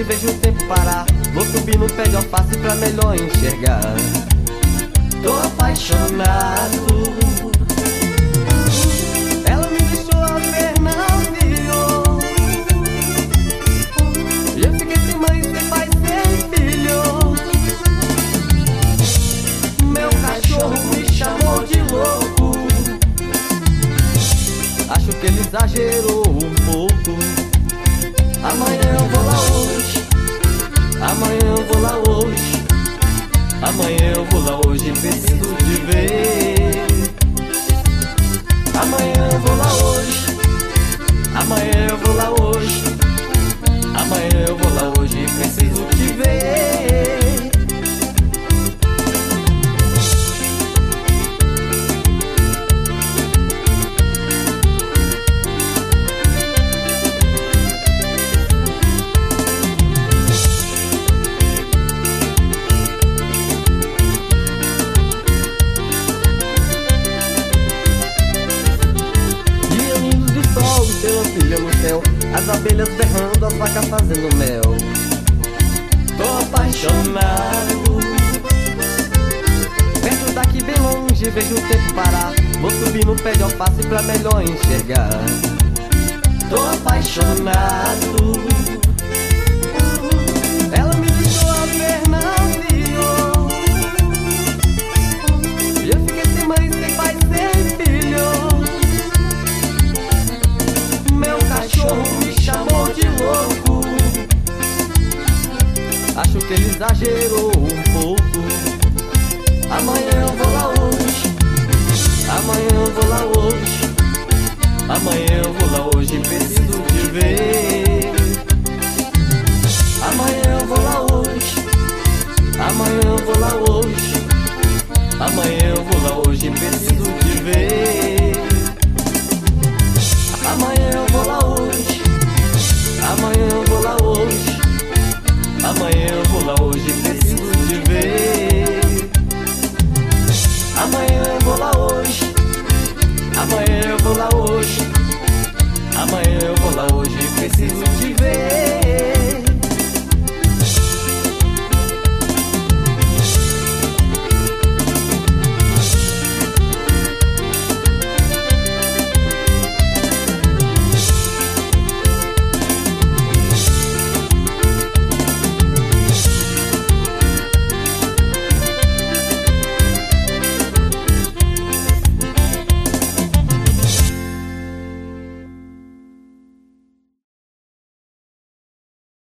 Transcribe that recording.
vejo o tempo parar. Vou subir no pé de alface pra melhor enxergar. Tô apaixonado. Ela me deixou a ver navio. E eu fiquei sem mãe, sem pai, sem filho. Meu cachorro me chamou de louco. Acho que ele exagerou um pouco. Amanhã eu vou lá hoje. Amanhã eu vou lá hoje. Amanhã eu vou lá hoje, preciso te ver. Amanhã eu vou lá hoje. Amanhã eu vou lá hoje. Amanhã eu vou lá hoje, preciso te ver. No céu, as abelhas berrando, as vacas fazendo mel. Tô apaixonado. Perto daqui bem longe, vejo o tempo parar. Vou subir no pé de alface pra melhor enxergar. Tô apaixonado. Ela me deixou a ver navio. E eu fiquei sem mãe, sem pai, sem filho. Meu cachorro me chamou de louco. Acho que ele exagerou um pouco. Amanhã eu vou lá hoje. Amanhã eu vou lá hoje. Amanhã eu vou lá hoje, preciso te ver. Amanhã eu vou lá hoje. Amanhã eu vou lá hoje. Amanhã eu vou lá hoje, preciso te ver. Amanhã eu vou lá hoje. Amanhã eu vou lá hoje. Amanhã eu vou lá hoje, preciso te ver. Amanhã eu vou lá hoje. Amanhã eu vou lá hoje. Amanhã eu vou lá hoje, preciso